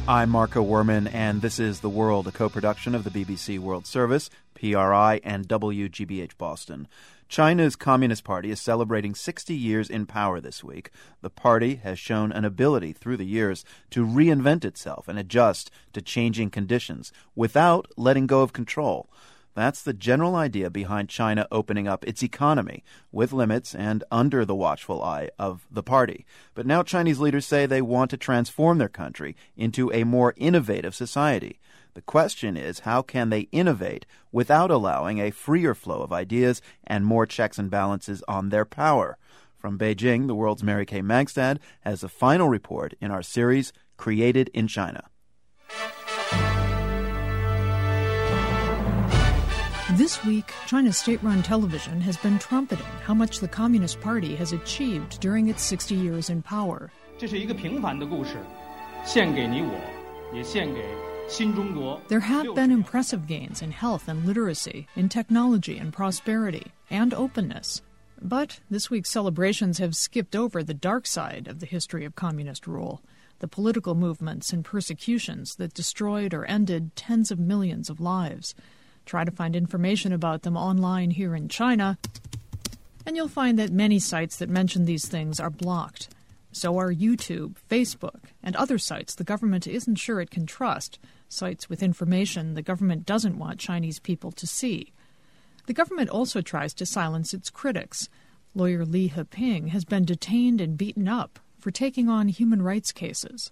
I'm Marco Werman, and this is The World, a co-production of the BBC World Service, PRI, and WGBH Boston. China's Communist Party is celebrating 60 years in power this week. The party has shown an ability through the years to reinvent itself and adjust to changing conditions without letting go of control. That's the general idea behind China opening up its economy, with limits and under the watchful eye of the party. But now Chinese leaders say they want to transform their country into a more innovative society. The question is, how can they innovate without allowing a freer flow of ideas and more checks and balances on their power? From Beijing, the world's Mary Kay Magstad has a final report in our series, Created in China. This week, China's state-run television has been trumpeting how much the Communist Party has achieved during its 60 years in power. There have been impressive gains in health and literacy, in technology and prosperity, and openness. But this week's celebrations have skipped over the dark side of the history of communist rule, the political movements and persecutions that destroyed or ended tens of millions of lives. Try to find information about them online here in China, and you'll find that many sites that mention these things are blocked. So are YouTube, Facebook, and other sites the government isn't sure it can trust, sites with information the government doesn't want Chinese people to see. The government also tries to silence its critics. Lawyer Li Heping has been detained and beaten up for taking on human rights cases.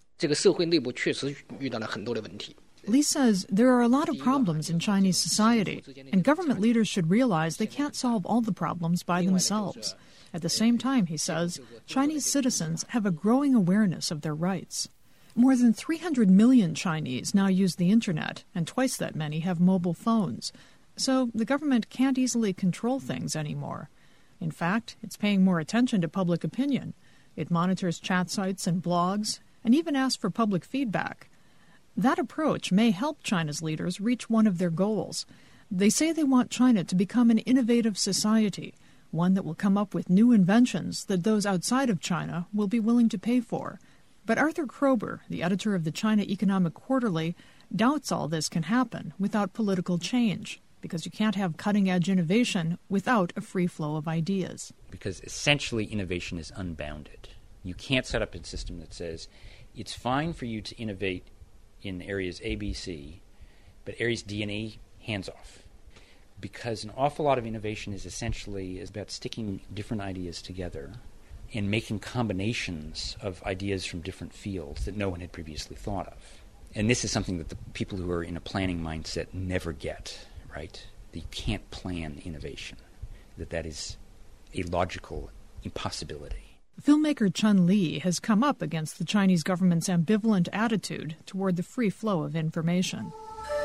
Li says there are a lot of problems in Chinese society, and government leaders should realize they can't solve all the problems by themselves. At the same time, he says, Chinese citizens have a growing awareness of their rights. More than 300 million Chinese now use the internet, and twice that many have mobile phones. So the government can't easily control things anymore. In fact, it's paying more attention to public opinion. It monitors chat sites and blogs, and even asks for public feedback. That approach may help China's leaders reach one of their goals. They say they want China to become an innovative society, one that will come up with new inventions that those outside of China will be willing to pay for. But Arthur Kroeber, the editor of the China Economic Quarterly, doubts all this can happen without political change, because you can't have cutting-edge innovation without a free flow of ideas. Because essentially innovation is unbounded. You can't set up a system that says it's fine for you to innovate in areas A, B, C, but areas D and E, hands off. Because an awful lot of innovation is about sticking different ideas together and making combinations of ideas from different fields that no one had previously thought of. And this is something that the people who are in a planning mindset never get, right? That you can't plan innovation, that is a logical impossibility. Filmmaker Chun Li has come up against the Chinese government's ambivalent attitude toward the free flow of information.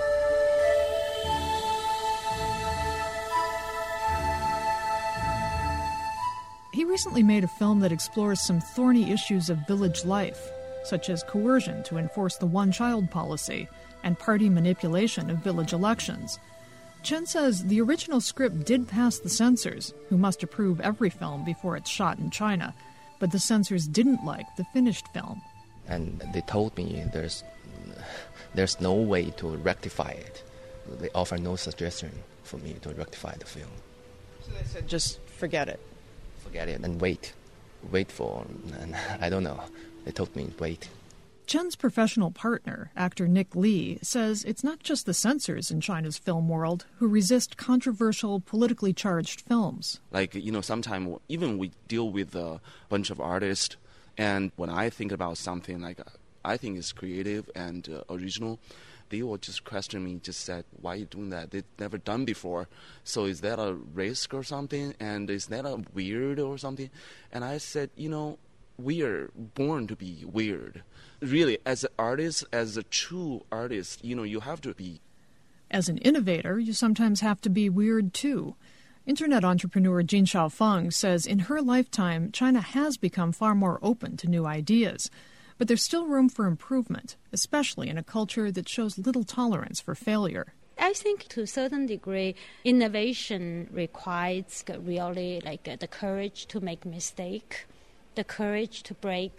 He recently made a film that explores some thorny issues of village life, such as coercion to enforce the one-child policy and party manipulation of village elections. Chen says the original script did pass the censors, who must approve every film before it's shot in China, but the censors didn't like the finished film. And they told me there's no way to rectify it. They offer no suggestion for me to rectify the film. So they said, just forget it. Forget it and wait. Wait for, and I don't know. They told me wait. Chen's professional partner, actor Nick Lee, says it's not just the censors in China's film world who resist controversial, politically charged films. Sometimes even we deal with a bunch of artists, and when I think about something I think is creative and original, they will just question me, just said, why are you doing that? They've never done before. So is that a risk or something? And is that a weird or something? And I said, we are born to be weird. Really, as an artist, as a true artist, you have to be. As an innovator, you sometimes have to be weird, too. Internet entrepreneur Jin Shaofeng says in her lifetime, China has become far more open to new ideas. But there's still room for improvement, especially in a culture that shows little tolerance for failure. I think to a certain degree, innovation requires really the courage to make mistake, the courage to break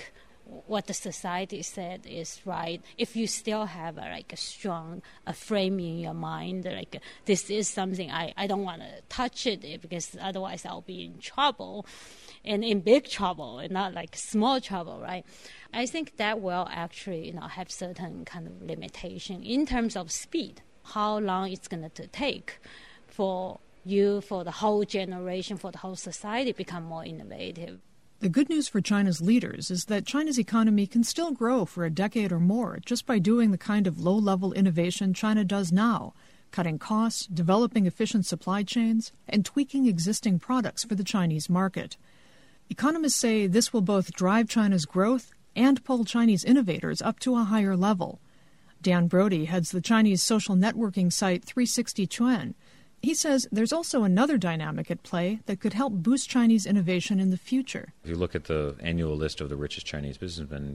what the society said is right, if you still have a strong frame in your mind, like this is something I don't want to touch it because otherwise I'll be in trouble, and in big trouble, and not like small trouble, right? I think that will actually have certain kind of limitation in terms of speed, how long it's going to take for the whole generation, for the whole society become more innovative. The good news for China's leaders is that China's economy can still grow for a decade or more just by doing the kind of low-level innovation China does now, cutting costs, developing efficient supply chains, and tweaking existing products for the Chinese market. Economists say this will both drive China's growth and pull Chinese innovators up to a higher level. Dan Brody heads the Chinese social networking site 360Chuan. He says there's also another dynamic at play that could help boost Chinese innovation in the future. If you look at the annual list of the richest Chinese businessmen,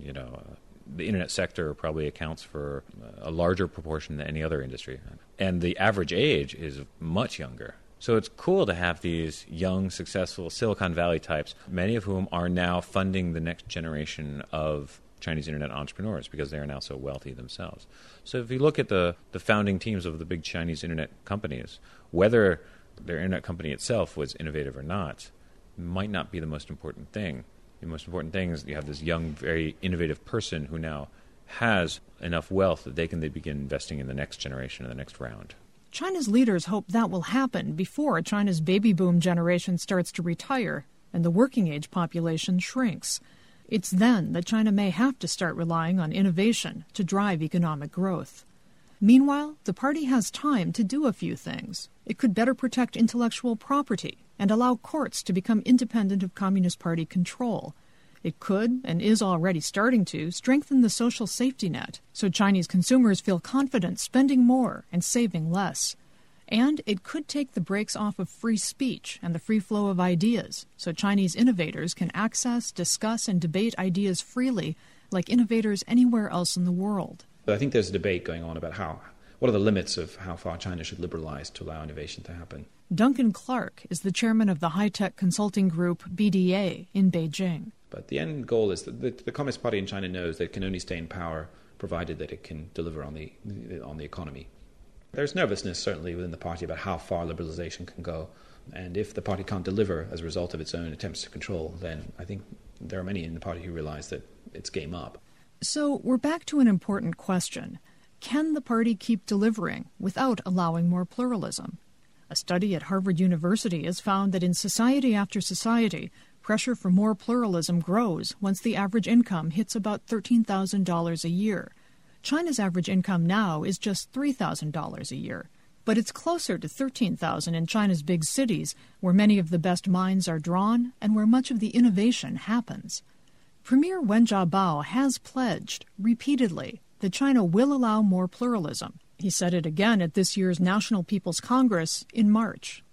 the internet sector probably accounts for a larger proportion than any other industry. And the average age is much younger. So it's cool to have these young, successful Silicon Valley types, many of whom are now funding the next generation of Chinese internet entrepreneurs because they are now so wealthy themselves. So if you look at the founding teams of the big Chinese internet companies, whether their internet company itself was innovative or not, might not be the most important thing. The most important thing is you have this young, very innovative person who now has enough wealth that they begin investing in the next generation and the next round. China's leaders hope that will happen before China's baby boom generation starts to retire and the working age population shrinks. It's then that China may have to start relying on innovation to drive economic growth. Meanwhile, the party has time to do a few things. It could better protect intellectual property and allow courts to become independent of Communist Party control. It could, and is already starting to, strengthen the social safety net so Chinese consumers feel confident spending more and saving less. And it could take the brakes off of free speech and the free flow of ideas so Chinese innovators can access, discuss, and debate ideas freely like innovators anywhere else in the world. I think there's a debate going on about what are the limits of how far China should liberalize to allow innovation to happen. Duncan Clark is the chairman of the high-tech consulting group BDA in Beijing. But the end goal is that the Communist Party in China knows that it can only stay in power provided that it can deliver on the economy. There's nervousness certainly within the party about how far liberalization can go. And if the party can't deliver as a result of its own attempts to control, then I think there are many in the party who realize that it's game up. So we're back to an important question. Can the party keep delivering without allowing more pluralism? A study at Harvard University has found that in society after society, pressure for more pluralism grows once the average income hits about $13,000 a year. China's average income now is just $3,000 a year, but it's closer to $13,000 in China's big cities, where many of the best minds are drawn and where much of the innovation happens. Premier Wen Jiabao has pledged, repeatedly, that China will allow more pluralism. He said it again at this year's National People's Congress in March.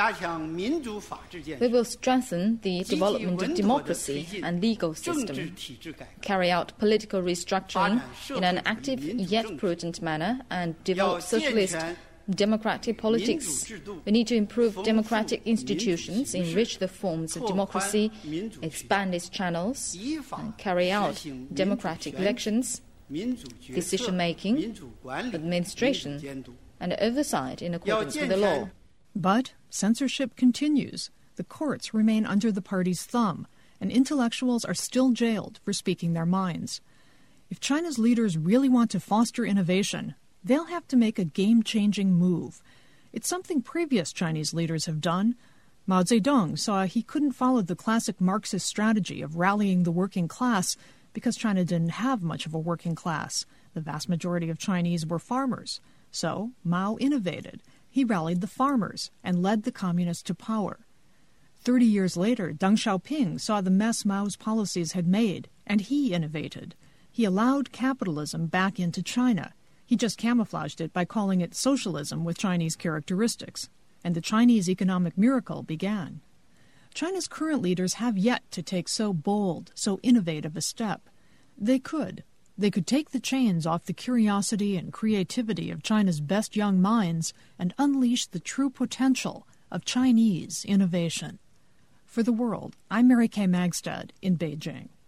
We will strengthen the development of democracy and legal system, carry out political restructuring in an active yet prudent manner, and develop socialist democratic politics. We need to improve democratic institutions, enrich the forms of democracy, expand its channels, and carry out democratic elections, decision-making, administration, and oversight in accordance with the law. But censorship continues. The courts remain under the party's thumb, and intellectuals are still jailed for speaking their minds. If China's leaders really want to foster innovation, they'll have to make a game-changing move. It's something previous Chinese leaders have done. Mao Zedong saw he couldn't follow the classic Marxist strategy of rallying the working class because China didn't have much of a working class. The vast majority of Chinese were farmers. So Mao innovated. He rallied the farmers and led the communists to power. 30 years later, Deng Xiaoping saw the mess Mao's policies had made, and he innovated. He allowed capitalism back into China. He just camouflaged it by calling it socialism with Chinese characteristics. And the Chinese economic miracle began. China's current leaders have yet to take so bold, so innovative a step. They could. They could take the chains off the curiosity and creativity of China's best young minds and unleash the true potential of Chinese innovation. For The World, I'm Mary Kay Magstad in Beijing.